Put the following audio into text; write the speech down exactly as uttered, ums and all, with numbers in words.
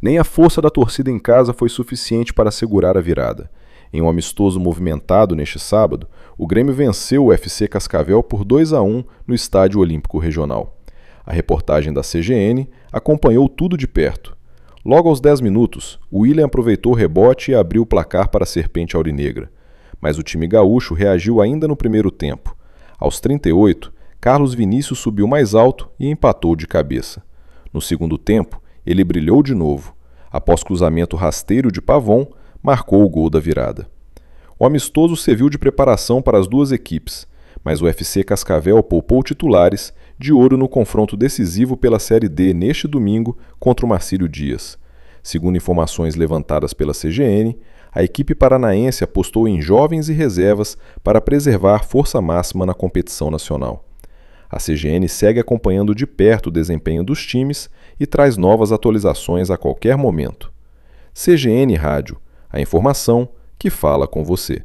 Nem a força da torcida em casa foi suficiente para segurar a virada. Em um amistoso movimentado neste sábado, o Grêmio venceu o F C Cascavel por dois a um no Estádio Olímpico Regional. A reportagem da C G N acompanhou tudo de perto. Logo aos dez minutos, o William aproveitou o rebote e abriu o placar para a Serpente Aurinegra. Mas o time gaúcho reagiu ainda no primeiro tempo. Aos trinta e oito, Carlos Vinícius subiu mais alto e empatou de cabeça. No segundo tempo, ele brilhou de novo. Após cruzamento rasteiro de Pavon, marcou o gol da virada. O amistoso serviu de preparação para as duas equipes, mas o F C Cascavel poupou titulares de olho no confronto decisivo pela Série D neste domingo contra o Marcílio Dias. Segundo informações levantadas pela C G N, a equipe paranaense apostou em jovens e reservas para preservar força máxima na competição nacional. A C G N segue acompanhando de perto o desempenho dos times e traz novas atualizações a qualquer momento. C G N Rádio, a informação que fala com você.